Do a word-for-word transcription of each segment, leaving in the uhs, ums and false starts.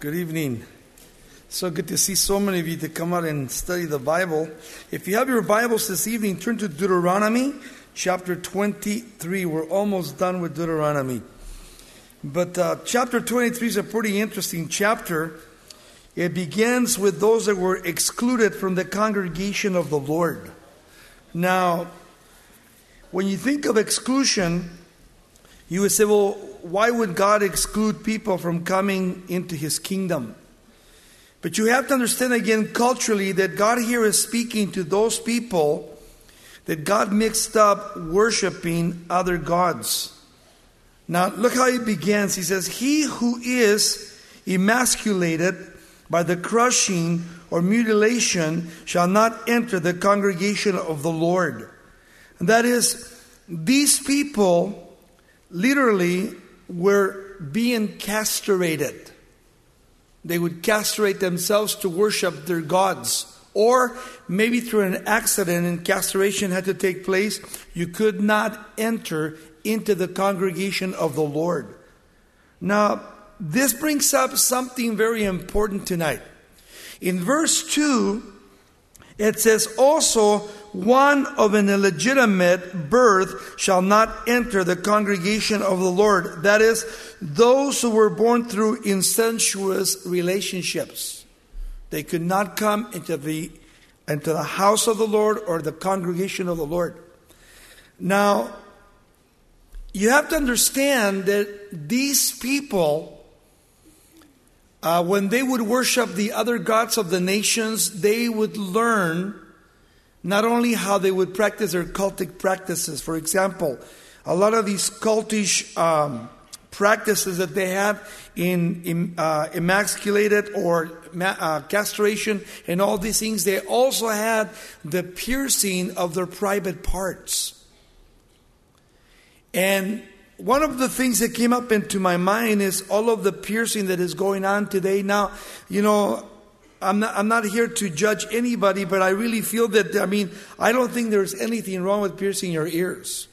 Good evening. So good to see so many of you to come out and study the Bible. If you have your Bibles this evening, turn to Deuteronomy chapter twenty-three. We're almost done with Deuteronomy. But uh, chapter twenty-three is a pretty interesting chapter. It begins with those that were excluded from the congregation of the Lord. Now, when you think of exclusion, you would say, well, why would God exclude people from coming into His kingdom? But you have to understand again culturally that God here is speaking to those people that God mixed up worshiping other gods. Now look how it begins. He says, he who is emasculated by the crushing or mutilation shall not enter the congregation of the Lord. And that is, these people literally were being castrated. They would castrate themselves to worship their gods. Or maybe through an accident and castration had to take place, you could not enter into the congregation of the Lord. Now, this brings up something very important tonight. In verse two, it says, also, one of an illegitimate birth shall not enter the congregation of the Lord. That is, those who were born through incestuous relationships. They could not come into the, into the house of the Lord or the congregation of the Lord. Now, you have to understand that these people, uh, when they would worship the other gods of the nations, they would learn not only how they would practice their cultic practices. For example, a lot of these cultish um, practices that they had in, in uh, emasculated or uh, castration and all these things, they also had the piercing of their private parts. And one of the things that came up into my mind is all of the piercing that is going on today. Now, you know, I'm not, I'm not here to judge anybody, but I really feel that, I mean, I don't think there's anything wrong with piercing your ears.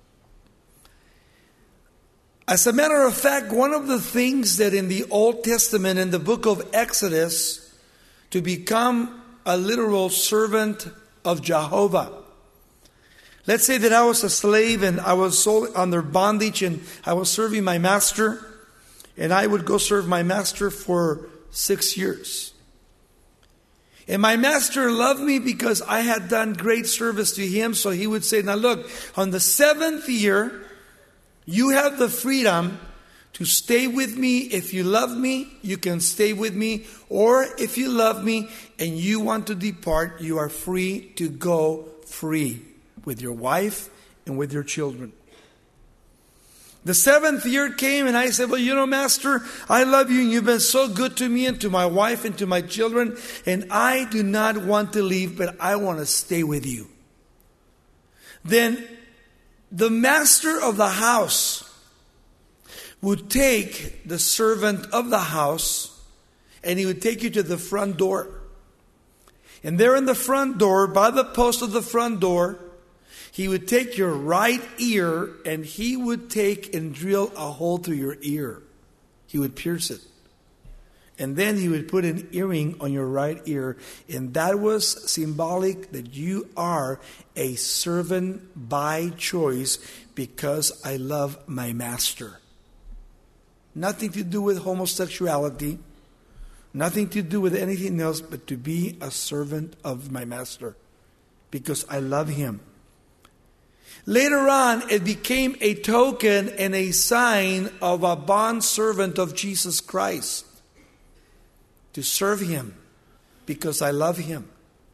As a matter of fact, one of the things that in the Old Testament, in the book of Exodus, to become a literal servant of Jehovah. Let's say that I was a slave and I was sold under bondage and I was serving my master, and I would go serve my master for six years. And my master loved me because I had done great service to him. So he would say, now look, on the seventh year, you have the freedom to stay with me. If you love me, you can stay with me. Or if you love me and you want to depart, you are free to go free with your wife and with your children. The seventh year came and I said, well, you know, Master, I love you and you've been so good to me and to my wife and to my children. And I do not want to leave, but I want to stay with you. Then the master of the house would take the servant of the house and he would take you to the front door. And there in the front door, by the post of the front door, he would take your right ear and he would take and drill a hole through your ear. He would pierce it. And then he would put an earring on your right ear. And that was symbolic that you are a servant by choice because I love my master. Nothing to do with homosexuality. Nothing to do with anything else but to be a servant of my master because I love him. Later on, it became a token and a sign of a bondservant of Jesus Christ. To serve him because I love him.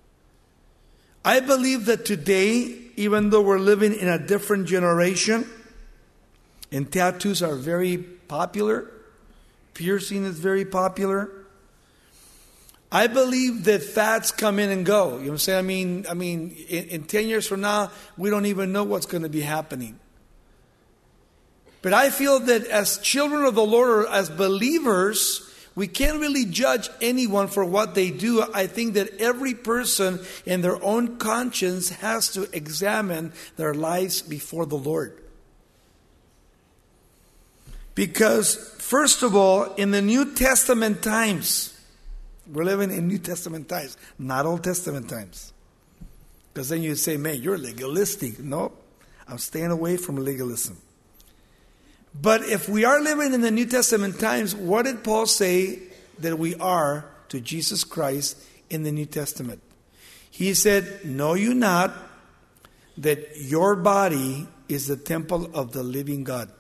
I believe that today, even though we're living in a different generation, and tattoos are very popular, piercing is very popular, I believe that fads come in and go. You know what I'm saying? I mean, I mean, in, in ten years from now, we don't even know what's going to be happening. But I feel that as children of the Lord or as believers, we can't really judge anyone for what they do. I think that every person in their own conscience has to examine their lives before the Lord. Because, first of all, in the New Testament times, we're living in New Testament times, not Old Testament times. Because then you'd say, man, you're legalistic. No, I'm staying away from legalism. But if we are living in the New Testament times, what did Paul say that we are to Jesus Christ in the New Testament? He said, know you not that your body is the temple of the living God.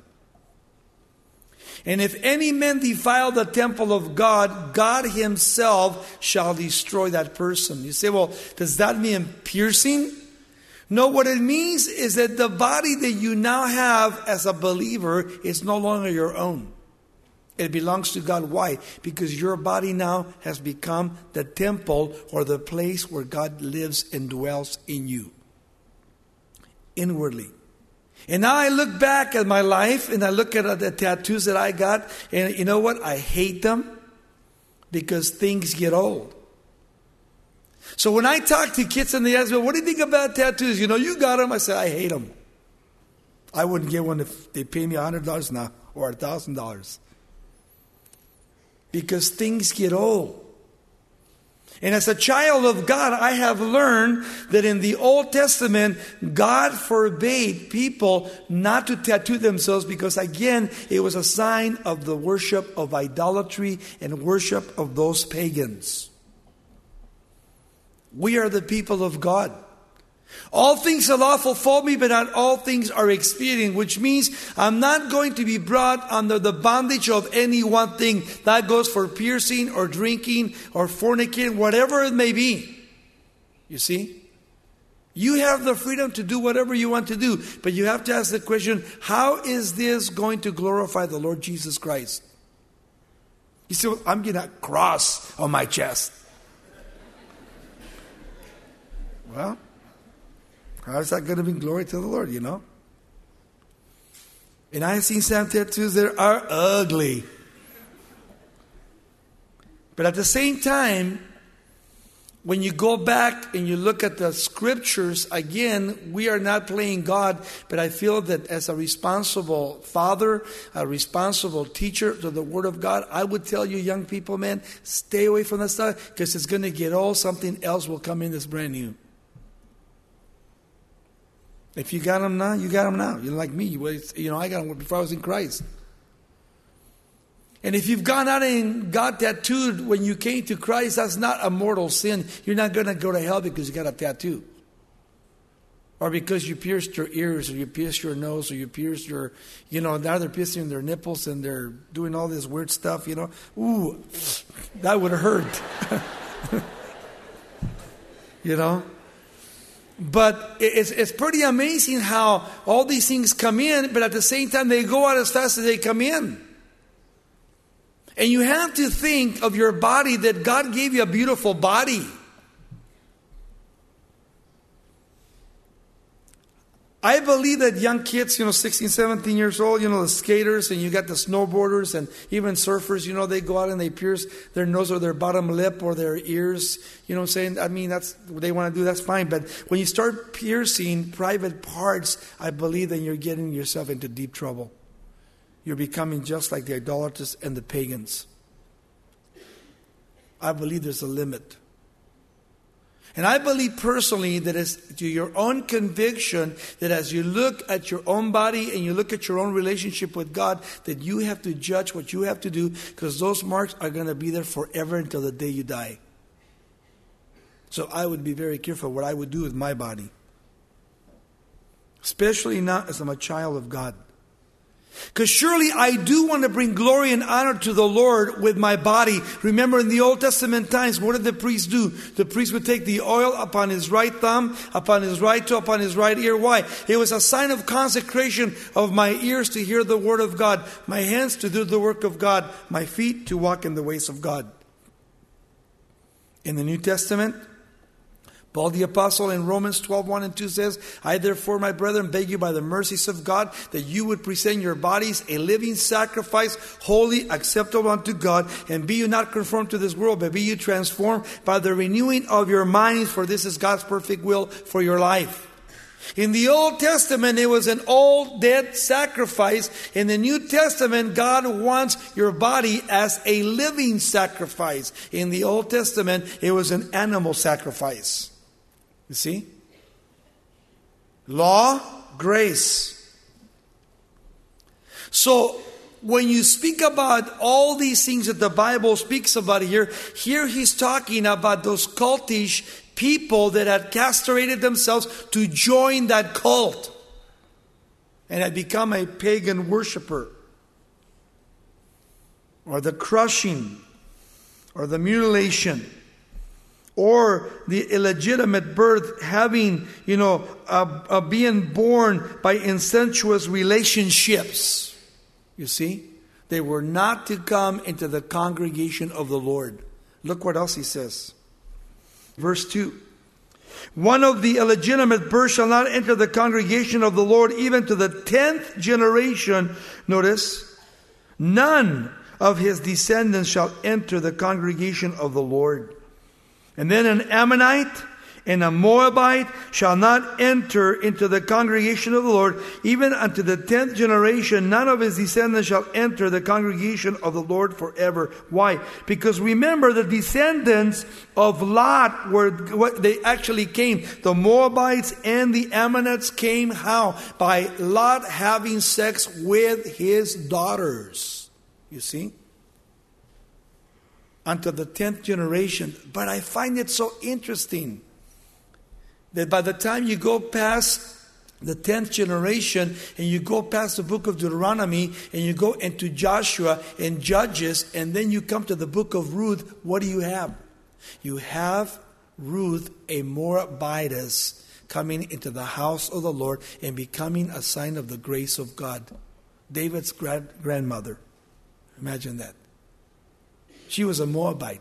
And if any man defile the temple of God, God himself shall destroy that person. You say, well, does that mean piercing? No, what it means is that the body that you now have as a believer is no longer your own. It belongs to God. Why? Because your body now has become the temple or the place where God lives and dwells in you. Inwardly. And now I look back at my life and I look at the tattoos that I got, and you know what? I hate them because things get old. So when I talk to kids and they ask me, what do you think about tattoos? You know, you got them. I say, I hate them. I wouldn't get one if they pay me one hundred dollars now or one thousand dollars. Because things get old. And as a child of God, I have learned that in the Old Testament, God forbade people not to tattoo themselves because, again, it was a sign of the worship of idolatry and worship of those pagans. We are the people of God. All things are lawful for me, but not all things are expedient, which means I'm not going to be brought under the bondage of any one thing. That goes for piercing or drinking or fornicating, whatever it may be. You see? You have the freedom to do whatever you want to do, but you have to ask the question, how is this going to glorify the Lord Jesus Christ? You say, well, I'm getting a cross on my chest. Well, how is that going to bring glory to the Lord, you know? And I have seen some tattoos that are ugly. But at the same time, when you go back and you look at the scriptures, again, we are not playing God, but I feel that as a responsible father, a responsible teacher to the Word of God, I would tell you young people, man, stay away from that stuff because it's going to get old. Something else will come in that's brand new. If you got them now, you got them now. You're like me. You know, I got them before I was in Christ. And if you've gone out and got tattooed when you came to Christ, that's not a mortal sin. You're not going to go to hell because you got a tattoo. Or because you pierced your ears, or you pierced your nose, or you pierced your, you know, now they're piercing their nipples and they're doing all this weird stuff, you know. Ooh, that would hurt. You know. But it's, it's pretty amazing how all these things come in, but at the same time they go out as fast as they come in. And you have to think of your body, that God gave you a beautiful body. I believe that young kids, you know, sixteen, seventeen years old, you know, the skaters, and you got the snowboarders and even surfers, you know, they go out and they pierce their nose or their bottom lip or their ears. You know what I'm saying? I mean, that's what they want to do, that's fine. But when you start piercing private parts, I believe that you're getting yourself into deep trouble. You're becoming just like the idolaters and the pagans. I believe there's a limit. And I believe personally that it's to your own conviction that as you look at your own body and you look at your own relationship with God, that you have to judge what you have to do, because those marks are going to be there forever until the day you die. So I would be very careful what I would do with my body. Especially not as I'm a child of God. Because surely I do want to bring glory and honor to the Lord with my body. Remember in the Old Testament times, what did the priest do? The priest would take the oil upon his right thumb, upon his right toe, upon his right ear. Why? It was a sign of consecration of my ears to hear the word of God, my hands to do the work of God, my feet to walk in the ways of God. In the New Testament, Paul the Apostle in Romans twelve, one and two says, I therefore, my brethren, beg you by the mercies of God that you would present your bodies a living sacrifice, holy, acceptable unto God, and be you not conformed to this world, but be you transformed by the renewing of your minds, for this is God's perfect will for your life. In the Old Testament, it was an old dead sacrifice. In the New Testament, God wants your body as a living sacrifice. In the Old Testament, it was an animal sacrifice. You see? Law, grace. So, when you speak about all these things that the Bible speaks about here, here he's talking about those cultish people that had castrated themselves to join that cult and had become a pagan worshiper. Or the crushing, or the mutilation, or the illegitimate birth, having, you know, uh, uh, being born by incestuous relationships. You see, they were not to come into the congregation of the Lord. Look what else he says. Verse two. One of the illegitimate birth shall not enter the congregation of the Lord even to the tenth generation. Notice, none of his descendants shall enter the congregation of the Lord. And then an Ammonite and a Moabite shall not enter into the congregation of the Lord. Even unto the tenth generation, none of his descendants shall enter the congregation of the Lord forever. Why? Because remember, the descendants of Lot were what they actually came. The Moabites and the Ammonites came how? By Lot having sex with his daughters. You see? Unto the tenth generation. But I find it so interesting that by the time you go past the tenth generation and you go past the book of Deuteronomy and you go into Joshua and Judges and then you come to the book of Ruth, what do you have? You have Ruth, a Moabitess, coming into the house of the Lord and becoming a sign of the grace of God. David's grand- grandmother. Imagine that. She was a Moabite.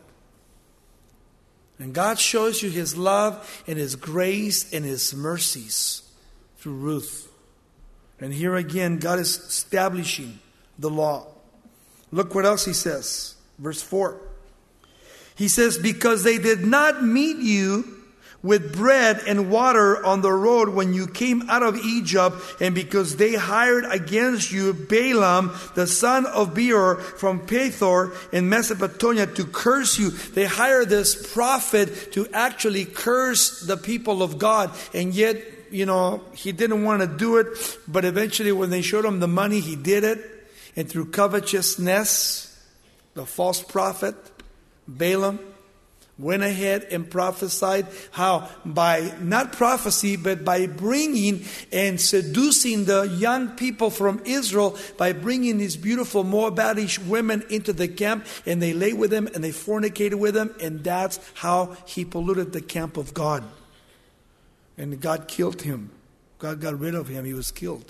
And God shows you His love and His grace and His mercies through Ruth. And here again, God is establishing the law. Look what else He says. Verse four. He says, because they did not meet you with bread and water on the road when you came out of Egypt, and because they hired against you Balaam, the son of Beor, from Pethor in Mesopotamia to curse you. They hired this prophet to actually curse the people of God. And yet, you know, he didn't want to do it. But eventually when they showed him the money, he did it. And through covetousness, the false prophet, Balaam, went ahead and prophesied how by not prophecy but by bringing and seducing the young people from Israel by bringing these beautiful Moabitish women into the camp, and they lay with them and they fornicated with them, and that's how he polluted the camp of God. And God killed him. God got rid of him. He was killed.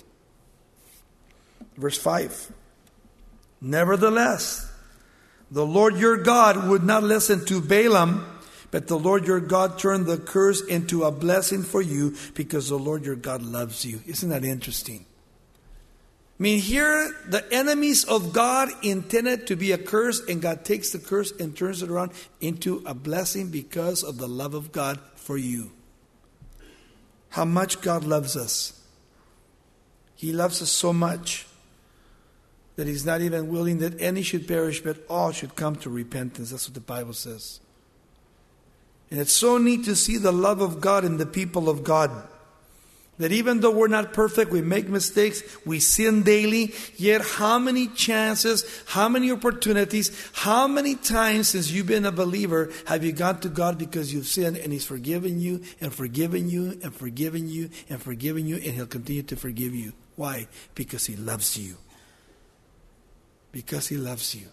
Verse five. Nevertheless, the Lord your God would not listen to Balaam, but the Lord your God turned the curse into a blessing for you because the Lord your God loves you. Isn't that interesting? I mean, here the enemies of God intended to be a curse, and God takes the curse and turns it around into a blessing because of the love of God for you. How much God loves us. He loves us so much that He's not even willing that any should perish, but all should come to repentance. That's what the Bible says. And it's so neat to see the love of God in the people of God. That even though we're not perfect, we make mistakes, we sin daily, yet how many chances, how many opportunities, how many times since you've been a believer have you gone to God because you've sinned, and He's forgiven you and forgiven you and forgiven you and forgiven you, and He'll continue to forgive you. Why? Because He loves you. Because He loves you.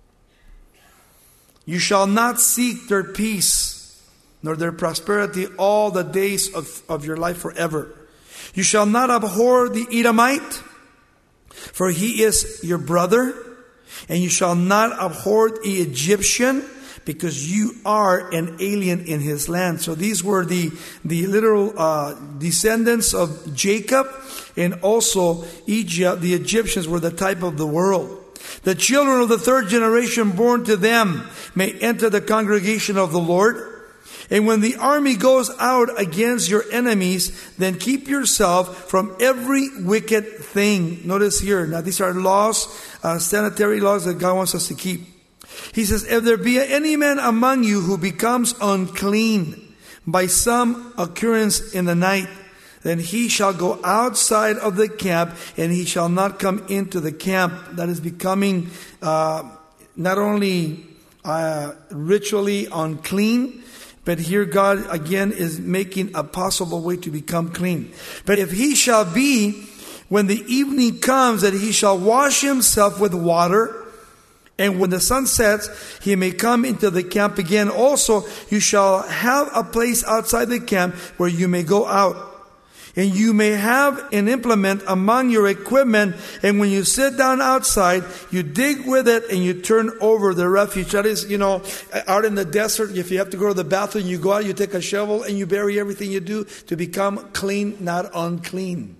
You shall not seek their peace, nor their prosperity all the days of, of your life forever. You shall not abhor the Edomite, for he is your brother. And you shall not abhor the Egyptian, because you are an alien in his land. So these were the, the literal uh, descendants of Jacob, and also Egypt. The Egyptians were the type of the world. The children of the third generation born to them may enter the congregation of the Lord. And when the army goes out against your enemies, then keep yourself from every wicked thing. Notice here, now these are laws, uh, sanitary laws that God wants us to keep. He says, if there be any man among you who becomes unclean by some occurrence in the night, then he shall go outside of the camp, and he shall not come into the camp. That is becoming uh, not only uh, ritually unclean, but here God again is making a possible way to become clean. But if he shall be, when the evening comes, that he shall wash himself with water, and when the sun sets, he may come into the camp again. Also, you shall have a place outside the camp where you may go out. And you may have an implement among your equipment, and when you sit down outside, you dig with it and you turn over the refuse. That is, you know, out in the desert, if you have to go to the bathroom, you go out, you take a shovel, and you bury everything you do to become clean, not unclean.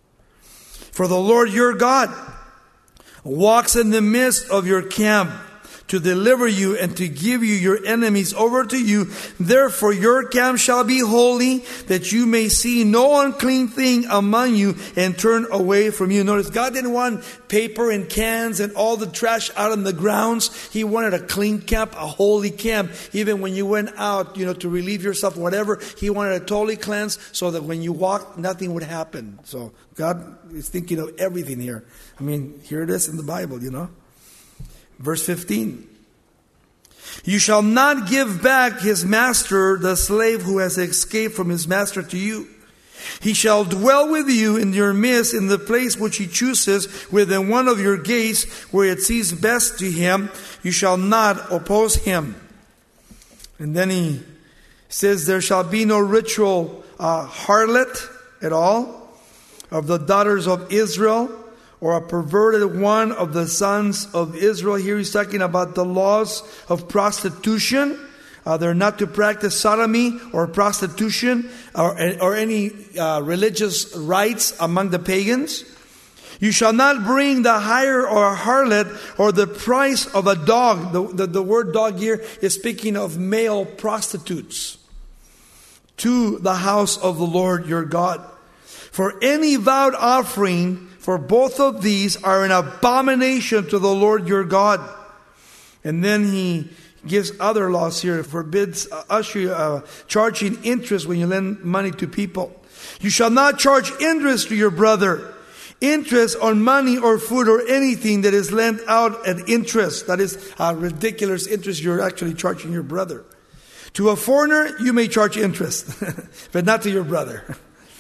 For the Lord your God walks in the midst of your camp to deliver you and to give you your enemies over to you. Therefore your camp shall be holy, that you may see no unclean thing among you and turn away from you. Notice God didn't want paper and cans and all the trash out on the grounds. He wanted a clean camp, a holy camp. Even when you went out, you know, to relieve yourself, whatever, He wanted a totally cleansed so that when you walked, nothing would happen. So God is thinking of everything here. I mean, here it is in the Bible, you know. Verse fifteen. You shall not give back his master, the slave who has escaped from his master, to you. He shall dwell with you in your midst, in the place which he chooses, within one of your gates, where it seems best to him. You shall not oppose him. And then he says, there shall be no ritual uh, harlot at all of the daughters of Israel, or a perverted one of the sons of Israel. Here he's talking about the laws of prostitution. Uh, they're not to practice sodomy or prostitution or, or any uh, religious rites among the pagans. You shall not bring the hire or a harlot or the price of a dog. The, the, the word dog here is speaking of male prostitutes to the house of the Lord your God. For any vowed offering, for both of these are an abomination to the Lord your God. And then he gives other laws here. It forbids uh, usher, uh, charging interest when you lend money to people. You shall not charge interest to your brother. Interest on money or food or anything that is lent out at interest. That is a ridiculous interest you're actually charging your brother. To a foreigner, you may charge interest, but not to your brother.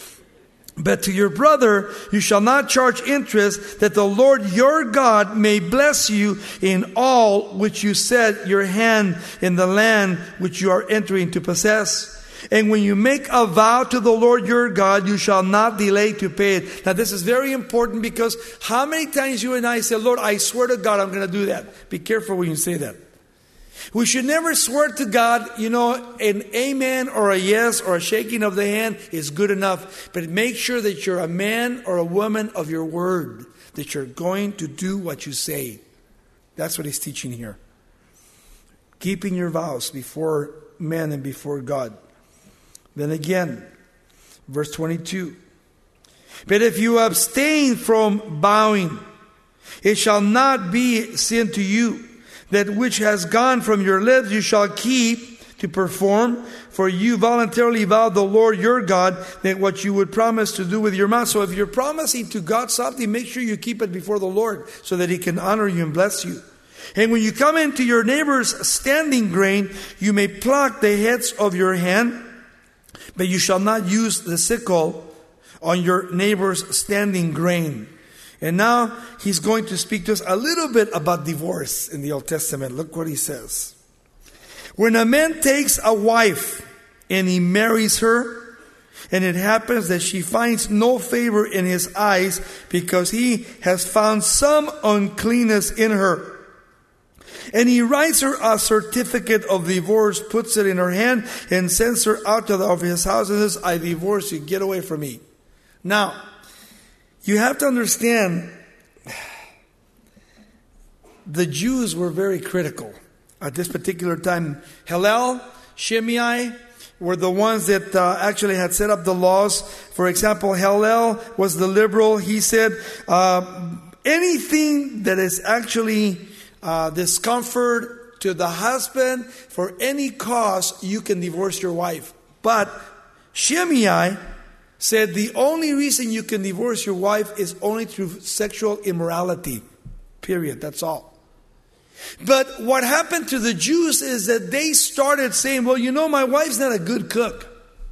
But to your brother you shall not charge interest, that the Lord your God may bless you in all which you set your hand in the land which you are entering to possess. And when you make a vow to the Lord your God, you shall not delay to pay it. Now this is very important, because how many times you and I say, Lord, I swear to God I'm going to do that. Be careful when you say that. We should never swear to God, you know, an amen or a yes or a shaking of the hand is good enough. But make sure that you're a man or a woman of your word, that you're going to do what you say. That's what he's teaching here. Keeping your vows before men and before God. Then again, verse twenty-two. But if you abstain from bowing, it shall not be sin to you. That which has gone from your lips you shall keep to perform, for you voluntarily vowed the Lord your God that what you would promise to do with your mouth. So if you're promising to God something, make sure you keep it before the Lord so that He can honor you and bless you. And when you come into your neighbor's standing grain, you may pluck the heads of your hand, but you shall not use the sickle on your neighbor's standing grain. And now he's going to speak to us a little bit about divorce in the Old Testament. Look what he says. When a man takes a wife and he marries her, and it happens that she finds no favor in his eyes because he has found some uncleanness in her, and he writes her a certificate of divorce, puts it in her hand, and sends her out to the, of his house and says, I divorce you, get away from me. Now, you have to understand, the Jews were very critical at this particular time. Hillel, Shimei, were the ones that uh, actually had set up the laws. For example, Hillel was the liberal. He said, uh, anything that is actually uh, discomfort to the husband, for any cause, you can divorce your wife. But Shimei said the only reason you can divorce your wife is only through sexual immorality. Period. That's all. But what happened to the Jews is that they started saying, well, you know, my wife's not a good cook.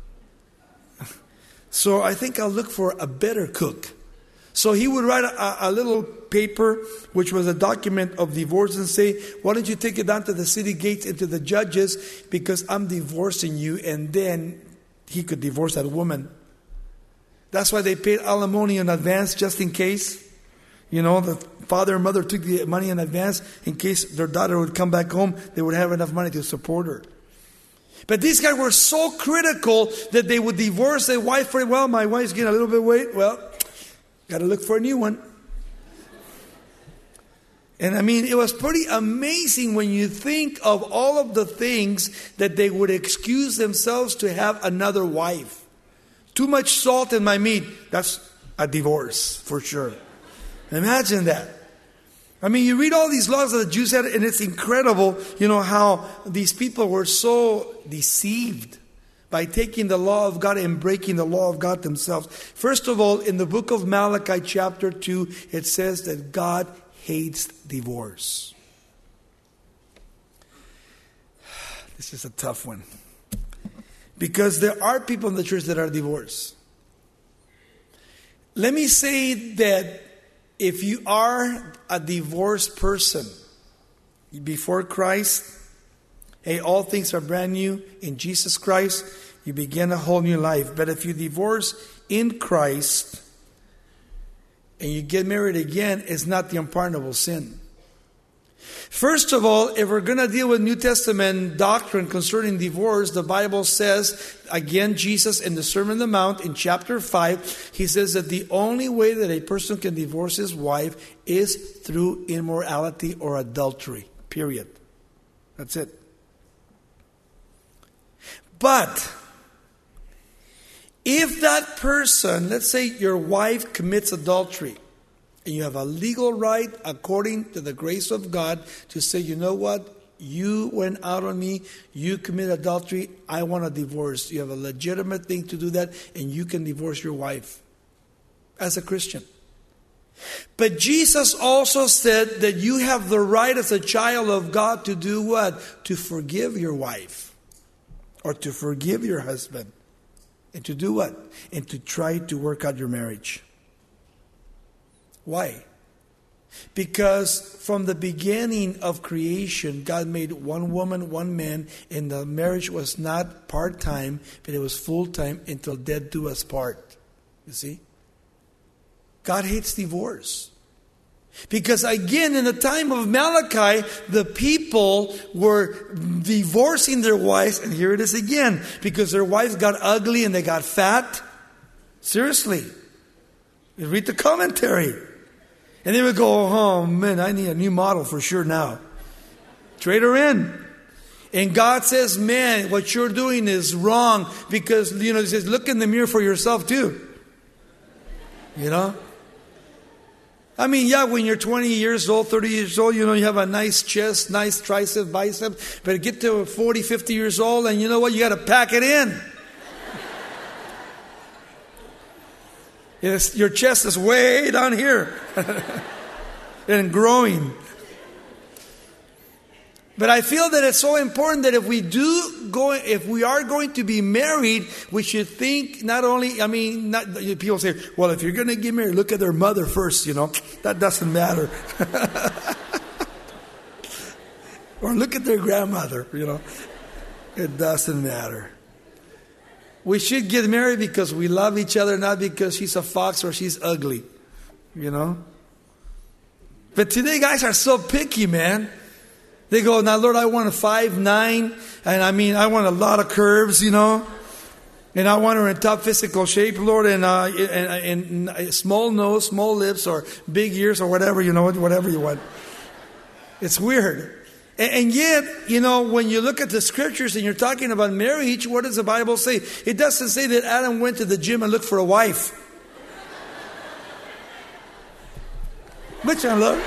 So I think I'll look for a better cook. So he would write a, a little paper, which was a document of divorce, and say, why don't you take it down to the city gates and to the judges, because I'm divorcing you. And then he could divorce that woman. That's why they paid alimony in advance, just in case. You know, the father and mother took the money in advance in case their daughter would come back home. They would have enough money to support her. But these guys were so critical that they would divorce their wife for, well, my wife's getting a little bit weight. Well, got to look for a new one. And I mean, it was pretty amazing when you think of all of the things that they would excuse themselves to have another wife. Too much salt in my meat. That's a divorce for sure. Imagine that. I mean, you read all these laws that the Jews had, and it's incredible, you know, how these people were so deceived by taking the law of God and breaking the law of God themselves. First of all, in the book of Malachi chapter two, it says that God hates divorce. This is a tough one. Because there are people in the church that are divorced. Let me say that if you are a divorced person before Christ, hey, all things are brand new in Jesus Christ. You begin a whole new life. But if you divorce in Christ and you get married again, it's not the unpardonable sin. First of all, if we're going to deal with New Testament doctrine concerning divorce, the Bible says, again, Jesus in the Sermon on the Mount in chapter five, he says that the only way that a person can divorce his wife is through immorality or adultery. Period. That's it. But if that person, let's say your wife commits adultery, and you have a legal right, according to the grace of God, to say, you know what? You went out on me. You committed adultery. I want a divorce. You have a legitimate thing to do that, and you can divorce your wife as a Christian. But Jesus also said that you have the right as a child of God to do what? To forgive your wife or to forgive your husband. And to do what? And to try to work out your marriage. Why? Because from the beginning of creation, God made one woman, one man, and the marriage was not part-time, but it was full-time until death do us part. You see? God hates divorce. Because again, in the time of Malachi, the people were divorcing their wives, and here it is again, because their wives got ugly and they got fat. Seriously. You read the commentary. And they would go, oh man, I need a new model for sure now. Trade her in. And God says, man, what you're doing is wrong. Because, you know, he says, look in the mirror for yourself too. You know? I mean, yeah, when you're twenty years old, thirty years old, you know, you have a nice chest, nice tricep, bicep. But get to forty, fifty years old, and you know what? You got to pack it in. Yes, your chest is way down here and growing. But I feel that it's so important that if we do go, if we are going to be married, we should think not only, I mean, not, people say, well, if you're going to get married, look at their mother first, you know. That doesn't matter. Or look at their grandmother, you know. It doesn't matter. We should get married because we love each other, not because she's a fox or she's ugly, you know. But today guys are so picky, man. They go, now Lord, I want a five nine, and I mean, I want a lot of curves, you know. And I want her in top physical shape, Lord, and, uh, and, and small nose, small lips, or big ears, or whatever, you know, whatever you want. It's weird. And, and yet, you know, when you look at the scriptures and you're talking about marriage, what does the Bible say? It doesn't say that Adam went to the gym and looked for a wife. Which I love.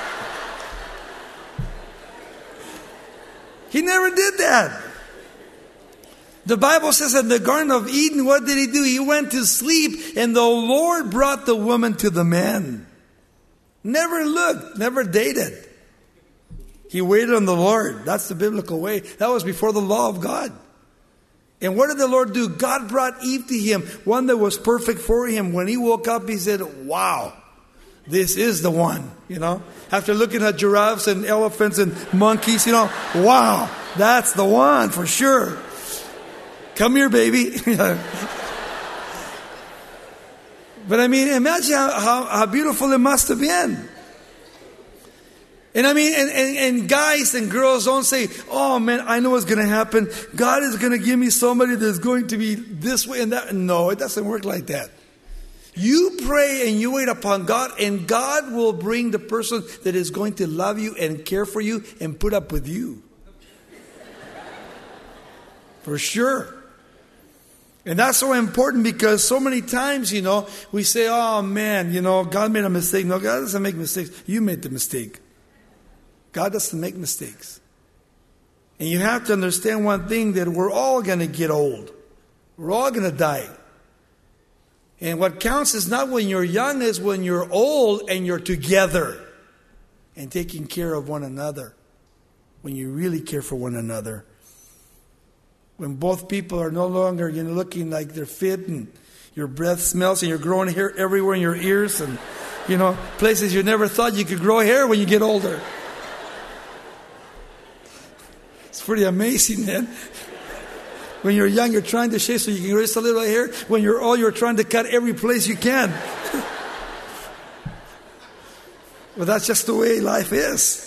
He never did that. The Bible says in the Garden of Eden, what did he do? He went to sleep, and the Lord brought the woman to the man. Never looked, never dated. He waited on the Lord. That's the biblical way. That was before the law of God. And what did the Lord do? God brought Eve to him, one that was perfect for him. When he woke up, he said, wow, this is the one, you know. After looking at giraffes and elephants and monkeys, you know, wow, that's the one for sure. Come here, baby. But I mean, imagine how, how, how beautiful it must have been. And I mean, and, and, and guys and girls don't say, oh man, I know what's going to happen. God is going to give me somebody that's going to be this way and that. No, it doesn't work like that. You pray and you wait upon God, and God will bring the person that is going to love you and care for you and put up with you. For sure. And that's so important, because so many times, you know, we say, oh man, you know, God made a mistake. No, God doesn't make mistakes. You made the mistake. God doesn't make mistakes. And you have to understand one thing, that we're all going to get old. We're all going to die. And what counts is not when you're young, is when you're old and you're together and taking care of one another. When you really care for one another. When both people are no longer, you know, looking like they're fit, and your breath smells, and you're growing hair everywhere in your ears, and, you know, places you never thought you could grow hair when you get older. It's pretty amazing, man. When you're young, you're trying to shave so you can raise a little hair. When you're old, you're trying to cut every place you can. Well, that's just the way life is.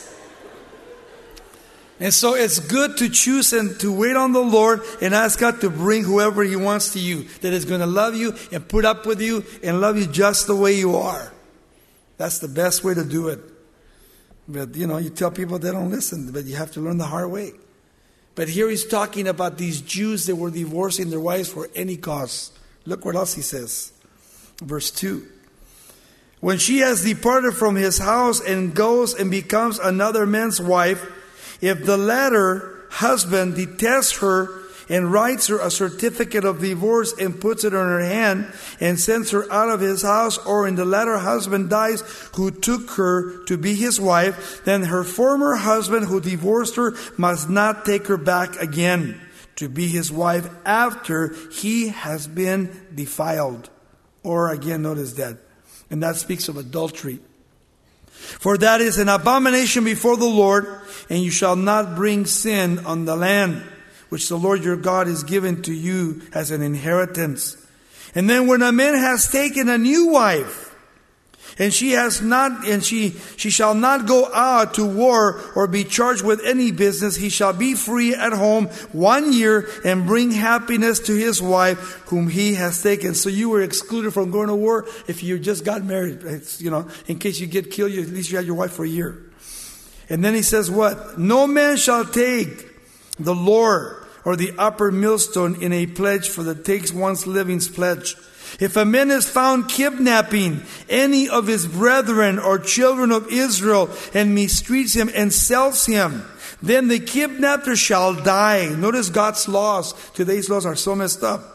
And so it's good to choose and to wait on the Lord and ask God to bring whoever He wants to you, that is going to love you and put up with you and love you just the way you are. That's the best way to do it. But, you know, you tell people they don't listen, but you have to learn the hard way. But here he's talking about these Jews that were divorcing their wives for any cause. Look what else he says. Verse two. When she has departed from his house and goes and becomes another man's wife, if the latter husband detests her and writes her a certificate of divorce and puts it on her hand and sends her out of his house, or in the latter husband dies who took her to be his wife, then her former husband who divorced her must not take her back again to be his wife after he has been defiled. Or again, notice that. And that speaks of adultery. For that is an abomination before the Lord, and you shall not bring sin on the land which the Lord your God is given to you as an inheritance. And then when a man has taken a new wife, and she has not, and she, she shall not go out to war or be charged with any business, he shall be free at home one year and bring happiness to his wife whom he has taken. So you were excluded from going to war if you just got married. It's, you know, in case you get killed, you, at least you had your wife for a year. And then he says what? No man shall take the Lord or the upper millstone in a pledge, for that takes one's living's pledge. If a man is found kidnapping any of his brethren or children of Israel and mistreats him and sells him, then the kidnapper shall die. Notice God's laws. Today's laws are so messed up.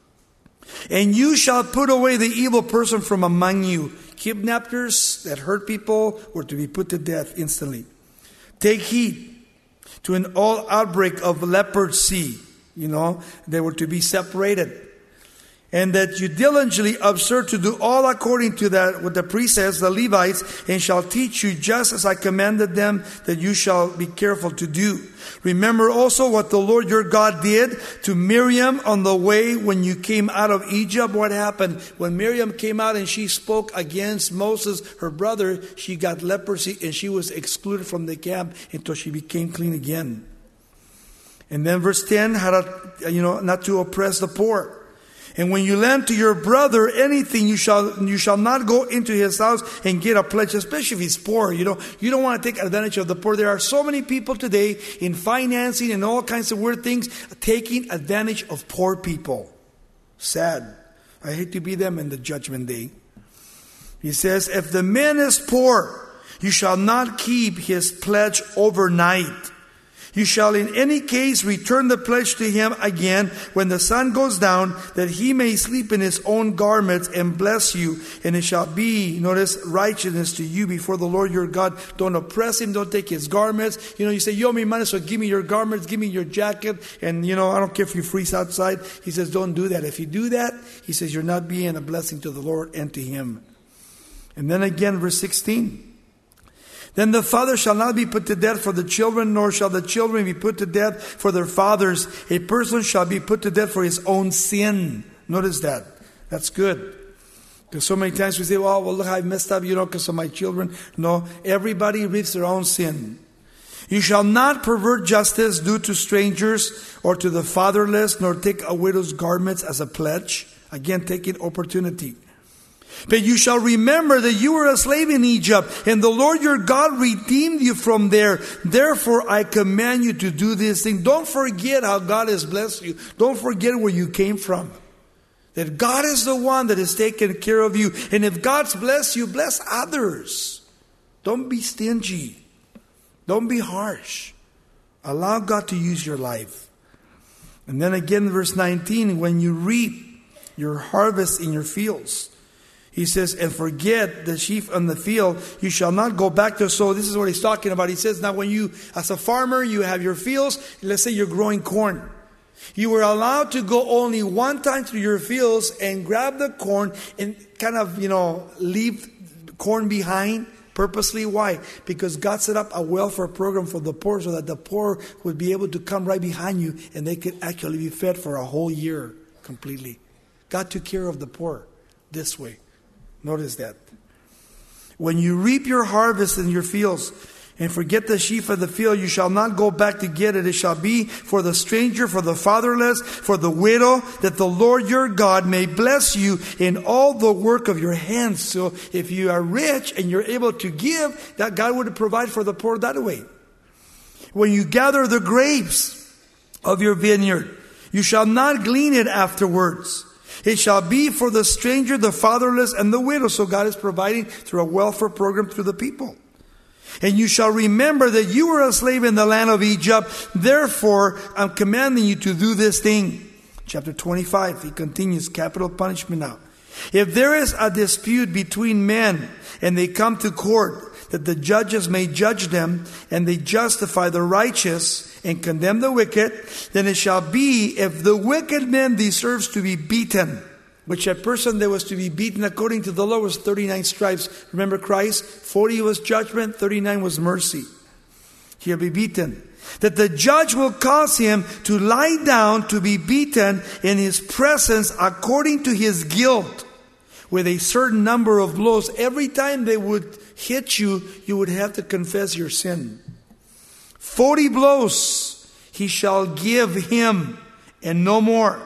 And you shall put away the evil person from among you. Kidnappers that hurt people were to be put to death instantly. Take heed to an all outbreak of leprosy. You know, they were to be separated. And that you diligently observe to do all according to that, what the priest says, the Levites, and shall teach you just as I commanded them, that you shall be careful to do. Remember also what the Lord your God did to Miriam on the way when you came out of Egypt. What happened? When Miriam came out and she spoke against Moses, her brother, she got leprosy and she was excluded from the camp until she became clean again. And then verse ten, how to, you know, not to oppress the poor. And when you lend to your brother anything, you shall you shall not go into his house and get a pledge, especially if he's poor. You know, you don't want to take advantage of the poor. There are so many people today in financing and all kinds of weird things taking advantage of poor people. Sad. I hate to be them in the judgment day. He says, if the man is poor, you shall not keep his pledge overnight. You shall in any case return the pledge to him again when the sun goes down, that he may sleep in his own garments and bless you. And it shall be, notice, righteousness to you before the Lord your God. Don't oppress him. Don't take his garments. You know, you say, you owe me money, so give me your garments, give me your jacket. And, you know, I don't care if you freeze outside. He says, don't do that. If you do that, he says, you're not being a blessing to the Lord and to him. And then again, verse sixteen. Then the father shall not be put to death for the children, nor shall the children be put to death for their fathers. A person shall be put to death for his own sin. Notice that. That's good. Because so many times we say, well, well, look, I messed up, you know, because of my children. No, everybody reaps their own sin. You shall not pervert justice due to strangers or to the fatherless, nor take a widow's garments as a pledge. Again, taking opportunity. But you shall remember that you were a slave in Egypt, and the Lord your God redeemed you from there. Therefore, I command you to do this thing. Don't forget how God has blessed you. Don't forget where you came from. That God is the one that has taken care of you. And if God's blessed you, bless others. Don't be stingy. Don't be harsh. Allow God to use your life. And then again, verse nineteen, when you reap your harvest in your fields, he says, and forget the sheaf on the field, you shall not go back to sow. This is what he's talking about. He says, now when you, as a farmer, you have your fields, let's say you're growing corn. You were allowed to go only one time through your fields and grab the corn and kind of, you know, leave corn behind purposely. Why? Because God set up a welfare program for the poor so that the poor would be able to come right behind you and they could actually be fed for a whole year completely. God took care of the poor this way. Notice that. When you reap your harvest in your fields and forget the sheaf of the field, you shall not go back to get it. It shall be for the stranger, for the fatherless, for the widow, that the Lord your God may bless you in all the work of your hands. So if you are rich and you're able to give, that God would provide for the poor that way. When you gather the grapes of your vineyard, you shall not glean it afterwards. It shall be for the stranger, the fatherless, and the widow. So God is providing through a welfare program through the people. And you shall remember that you were a slave in the land of Egypt. Therefore, I'm commanding you to do this thing. Chapter twenty-five, he continues, capital punishment now. If there is a dispute between men and they come to court, that the judges may judge them, and they justify the righteous and condemn the wicked, then it shall be, if the wicked man deserves to be beaten, which a person that was to be beaten according to the law was thirty-nine stripes. Remember Christ? forty was judgment, thirty-nine was mercy. He'll be beaten. That the judge will cause him to lie down to be beaten in his presence according to his guilt, with a certain number of blows. Every time they would hit you, you would have to confess your sin. Forty blows he shall give him, and no more.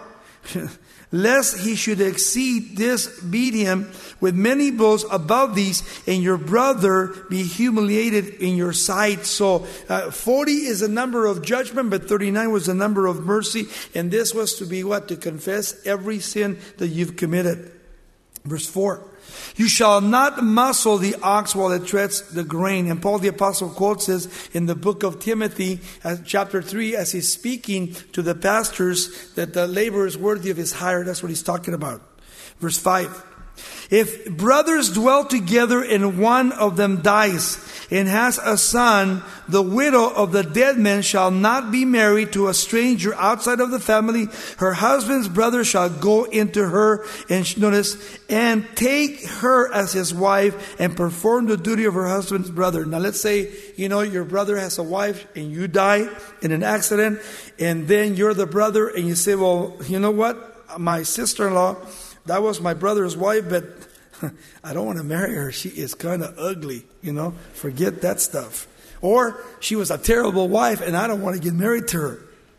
Lest he should exceed this, beat him with many blows above these, and your brother be humiliated in your sight. So uh, forty is a number of judgment, but thirty-nine was a number of mercy. And this was to be what? To confess every sin that you've committed. Verse four. You shall not muzzle the ox while it treads the grain. And Paul the Apostle quotes this in the book of Timothy, uh, chapter three, as he's speaking to the pastors that the laborer is worthy of his hire. That's what he's talking about. Verse five. If brothers dwell together and one of them dies and has a son, the widow of the dead man shall not be married to a stranger outside of the family. Her husband's brother shall go into her, and notice, and take her as his wife and perform the duty of her husband's brother. Now let's say, you know, your brother has a wife and you die in an accident, and then you're the brother and you say, well, you know what? My sister-in-law, that was my brother's wife, but I don't want to marry her. She is kind of ugly, you know. Forget that stuff. Or she was a terrible wife and I don't want to get married to her.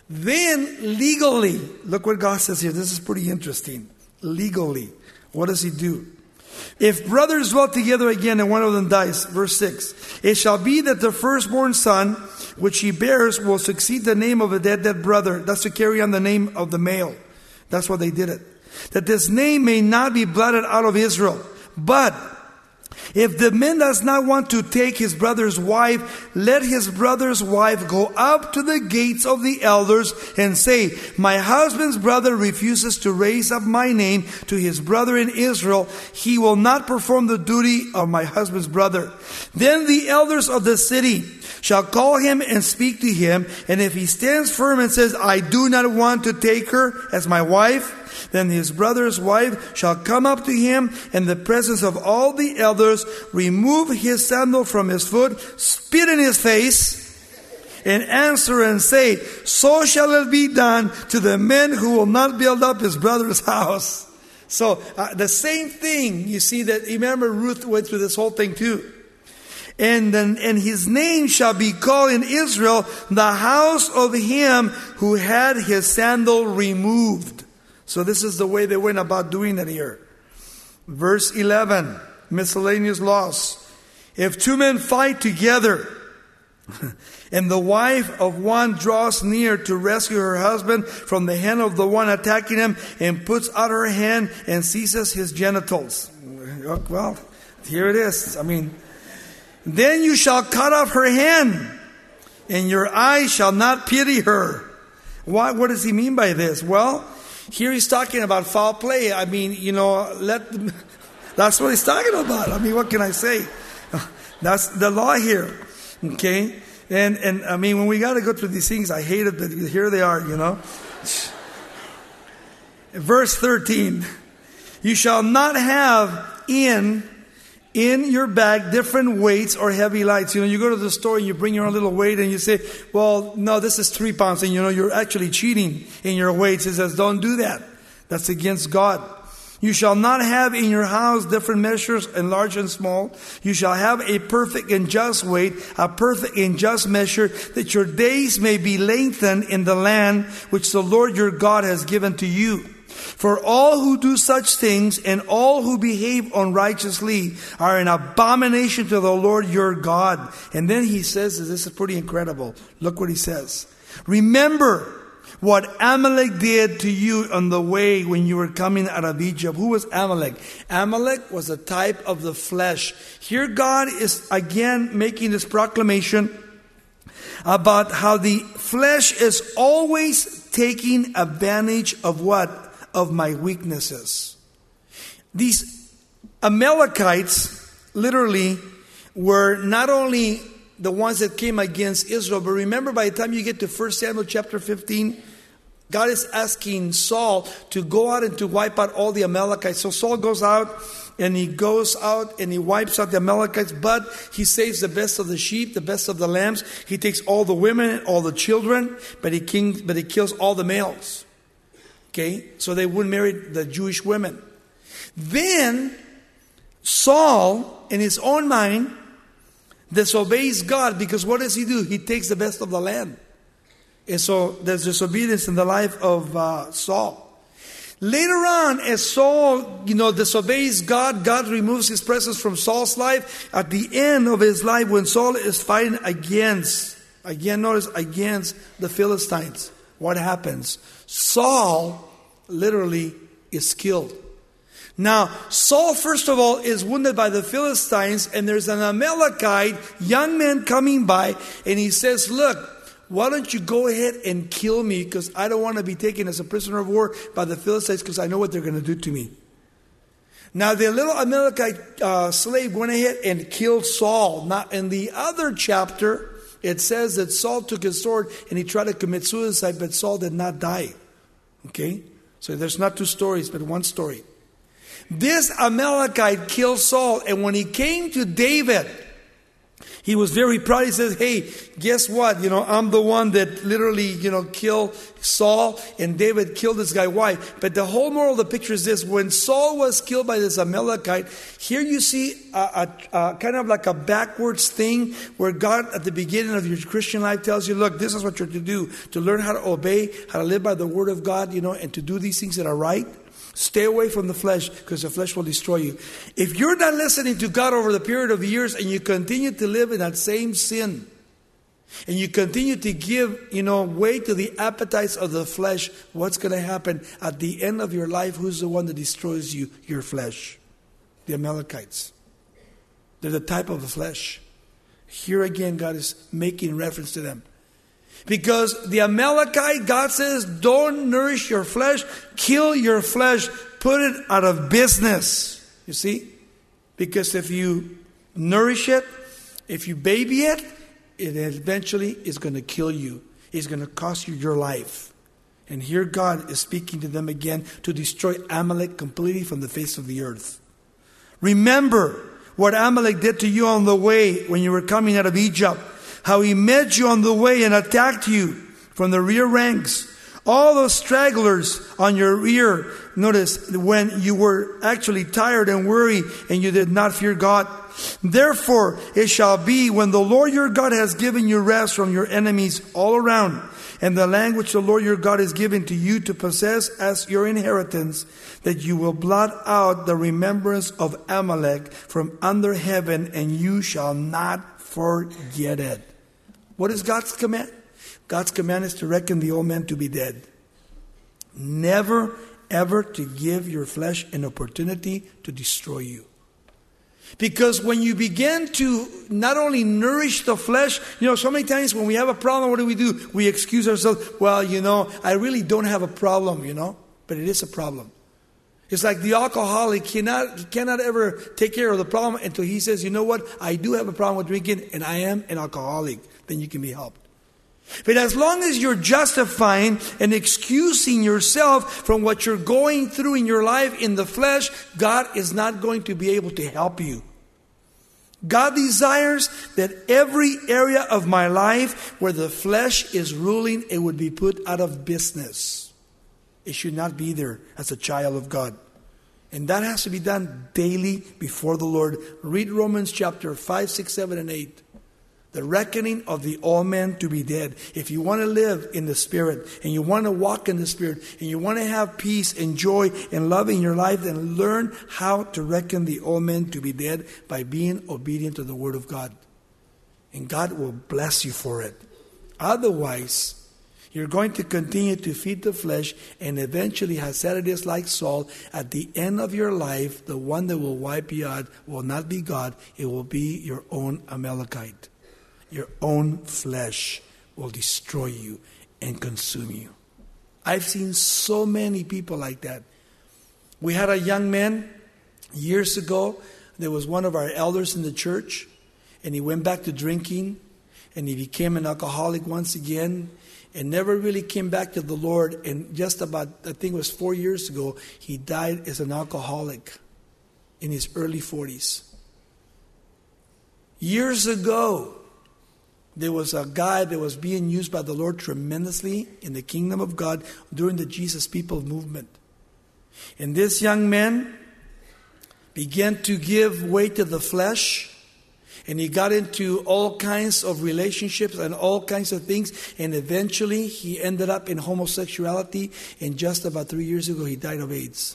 Then legally, look what God says here. This is pretty interesting. Legally, what does he do? If brothers dwell together again and one of them dies, verse six, it shall be that the firstborn son which he bears will succeed the name of a dead dead brother. That's to carry on the name of the male. That's why they did it. That this name may not be blotted out of Israel. But if the man does not want to take his brother's wife, let his brother's wife go up to the gates of the elders and say, my husband's brother refuses to raise up my name to his brother in Israel. He will not perform the duty of my husband's brother. Then the elders of the city shall call him and speak to him. And if he stands firm and says, I do not want to take her as my wife, then his brother's wife shall come up to him in the presence of all the elders, remove his sandal from his foot, spit in his face, and answer and say, so shall it be done to the man who will not build up his brother's house. So uh, the same thing, you see that, remember Ruth went through this whole thing too. And then, and his name shall be called in Israel, the house of him who had his sandal removed. So this is the way they went about doing it here. Verse eleven, miscellaneous laws. If two men fight together, and the wife of one draws near to rescue her husband from the hand of the one attacking him, and puts out her hand and seizes his genitals. Well, here it is. I mean, then you shall cut off her hand, and your eye shall not pity her. Why? What does he mean by this? Well, here he's talking about foul play. I mean, you know, let them, that's what he's talking about. I mean, what can I say? That's the law here. Okay? And, and I mean, when we got to go through these things, I hate it, but here they are, you know. Verse thirteen. You shall not have in, in your bag different weights or heavy lights. You know, you go to the store and you bring your own little weight and you say, well, no, this is three pounds. And you know, you're actually cheating in your weights. It says, don't do that. That's against God. You shall not have in your house different measures, and large and small. You shall have a perfect and just weight, a perfect and just measure, that your days may be lengthened in the land which the Lord your God has given to you. For all who do such things and all who behave unrighteously are an abomination to the Lord your God. And then he says, this is pretty incredible. Look what he says. Remember what Amalek did to you on the way when you were coming out of Egypt. Who was Amalek? Amalek was a type of the flesh. Here God is again making this proclamation about how the flesh is always taking advantage of what? Of my weaknesses. These Amalekites literally were not only the ones that came against Israel, but remember, by the time you get to First Samuel chapter fifteen, God is asking Saul to go out and to wipe out all the Amalekites. So Saul goes out and he goes out and he wipes out the Amalekites, but he saves the best of the sheep, the best of the lambs. He takes all the women and all the children, but he king, but he kills all the males. Okay, so they wouldn't marry the Jewish women. Then Saul, in his own mind, disobeys God, because what does he do? He takes the best of the land. And so there's disobedience in the life of uh, Saul. Later on, as Saul, you know, disobeys God, God removes his presence from Saul's life. At the end of his life, when Saul is fighting against, again notice, against the Philistines, what happens? Saul literally is killed. Now, Saul, first of all, is wounded by the Philistines, and there's an Amalekite young man coming by, and he says, look, why don't you go ahead and kill me, because I don't want to be taken as a prisoner of war by the Philistines, because I know what they're going to do to me. Now, the little Amalekite uh, slave went ahead and killed Saul. Now, in the other chapter, it says that Saul took his sword and he tried to commit suicide, but Saul did not die. Okay? So there's not two stories, but one story. This Amalekite killed Saul, and when he came to David, He was very proud. He says, hey, guess what? You know, I'm the one that literally, you know, killed Saul, and David killed this guy. Why? But the whole moral of the picture is this. When Saul was killed by this Amalekite, here you see a, a, a kind of like a backwards thing where God at the beginning of your Christian life tells you, look, this is what you're to do. To learn how to obey, how to live by the word of God, you know, and to do these things that are right. Stay away from the flesh, because the flesh will destroy you. If you're not listening to God over the period of years and you continue to live in that same sin, and you continue to give, you know, way to the appetites of the flesh, what's going to happen at the end of your life? Who's the one that destroys you? Your flesh. The Amalekites. They're the type of the flesh. Here again, God is making reference to them. Because the Amalekite, God says, don't nourish your flesh, kill your flesh, put it out of business. You see? Because if you nourish it, if you baby it, it eventually is going to kill you. It's going to cost you your life. And here God is speaking to them again to destroy Amalek completely from the face of the earth. Remember what Amalek did to you on the way when you were coming out of Egypt. How he met you on the way and attacked you from the rear ranks. All those stragglers on your rear. Notice when you were actually tired and weary and you did not fear God. Therefore it shall be when the Lord your God has given you rest from your enemies all around, and the land which the Lord your God is giving to you to possess as your inheritance, that you will blot out the remembrance of Amalek from under heaven, and you shall not forget it. What is God's command? God's command is to reckon the old man to be dead. Never, ever to give your flesh an opportunity to destroy you. Because when you begin to not only nourish the flesh, you know, so many times when we have a problem, what do we do? We excuse ourselves. Well, you know, I really don't have a problem, you know, but it is a problem. It's like the alcoholic cannot, he cannot ever take care of the problem until he says, you know what, I do have a problem with drinking and I am an alcoholic. Then you can be helped. But as long as you're justifying and excusing yourself from what you're going through in your life in the flesh, God is not going to be able to help you. God desires that every area of my life where the flesh is ruling, it would be put out of business. It should not be there as a child of God. And that has to be done daily before the Lord. Read Romans chapter five, six, seven, and eight. The reckoning of the old man to be dead. If you want to live in the Spirit, and you want to walk in the Spirit, and you want to have peace and joy and love in your life, then learn how to reckon the old man to be dead by being obedient to the Word of God. And God will bless you for it. Otherwise, you're going to continue to feed the flesh, and eventually, as said it is like Saul, at the end of your life, the one that will wipe you out will not be God, it will be your own Amalekite. Your own flesh will destroy you and consume you. I've seen so many people like that. We had a young man years ago. There was one of our elders in the church, and he went back to drinking, and he became an alcoholic once again, and never really came back to the Lord. And just about, I think it was four years ago, he died as an alcoholic in his early forties. Years ago, there was a guy that was being used by the Lord tremendously in the kingdom of God during the Jesus People movement. And this young man began to give way to the flesh. And he got into all kinds of relationships and all kinds of things. And eventually he ended up in homosexuality. And just about three years ago he died of AIDS.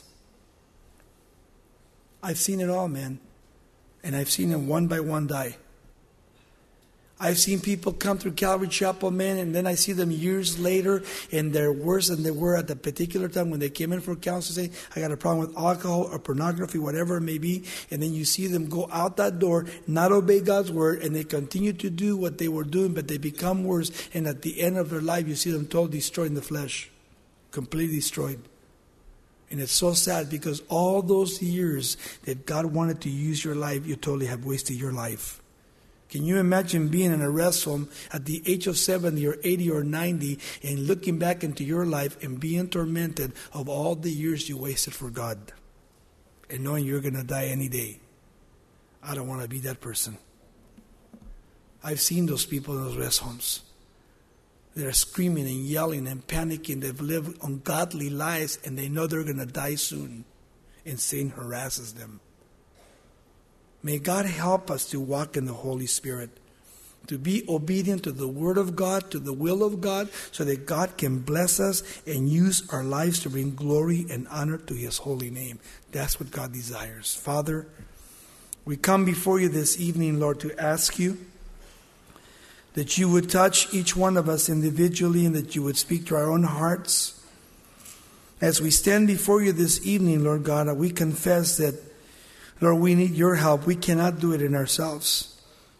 I've seen it all, man. And I've seen them one by one die. I've seen people come through Calvary Chapel, man, and then I see them years later, and they're worse than they were at the particular time when they came in for counseling, saying, I got a problem with alcohol or pornography, whatever it may be. And then you see them go out that door, not obey God's word, and they continue to do what they were doing, but they become worse. And at the end of their life, you see them totally destroyed in the flesh, completely destroyed. And it's so sad because all those years that God wanted to use your life, you totally have wasted your life. Can you imagine being in a rest home at the age of seventy or eighty or ninety and looking back into your life and being tormented of all the years you wasted for God and knowing you're going to die any day? I don't want to be that person. I've seen those people in those rest homes. They're screaming and yelling and panicking. They've lived ungodly lives and they know they're going to die soon. And Satan harasses them. May God help us to walk in the Holy Spirit, to be obedient to the Word of God, to the will of God, so that God can bless us and use our lives to bring glory and honor to His holy name. That's what God desires. Father, we come before you this evening, Lord, to ask you that you would touch each one of us individually and that you would speak to our own hearts. As we stand before you this evening, Lord God, we confess that, Lord, we need your help. We cannot do it in ourselves.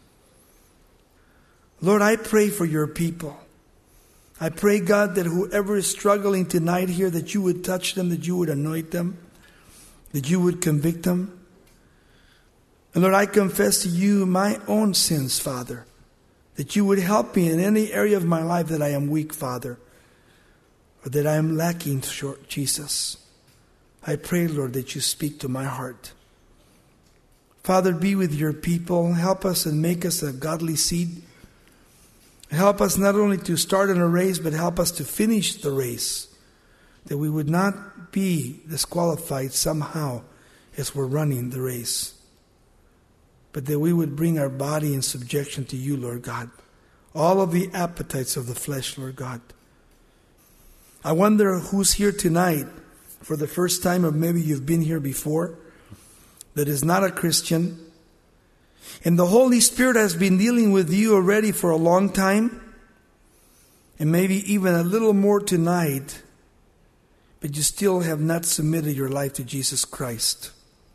Lord, I pray for your people. I pray, God, that whoever is struggling tonight here, that you would touch them, that you would anoint them, that you would convict them. And Lord, I confess to you my own sins, Father, that you would help me in any area of my life that I am weak, Father, or that I am lacking short, Jesus. I pray, Lord, that you speak to my heart. Father, be with your people. Help us and make us a godly seed. Help us not only to start in a race, but help us to finish the race, that we would not be disqualified somehow as we're running the race, but that we would bring our body in subjection to you, Lord God. All of the appetites of the flesh, Lord God. I wonder who's here tonight for the first time, or maybe you've been here before, that is not a Christian. And the Holy Spirit has been dealing with you already for a long time, and maybe even a little more tonight, but you still have not submitted your life to Jesus Christ.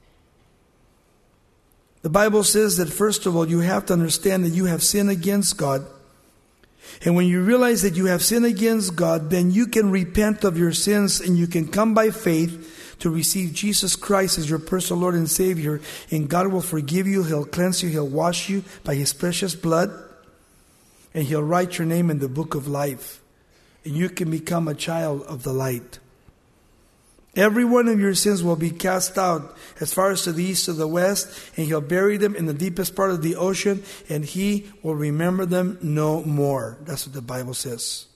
The Bible says that first of all, you have to understand that you have sinned against God. And when you realize that you have sinned against God, then you can repent of your sins and you can come by faith to receive Jesus Christ as your personal Lord and Savior. And God will forgive you. He'll cleanse you. He'll wash you by His precious blood. And He'll write your name in the book of life. And you can become a child of the light. Every one of your sins will be cast out as far as to the east to the west, and He'll bury them in the deepest part of the ocean, and He will remember them no more. That's what the Bible says.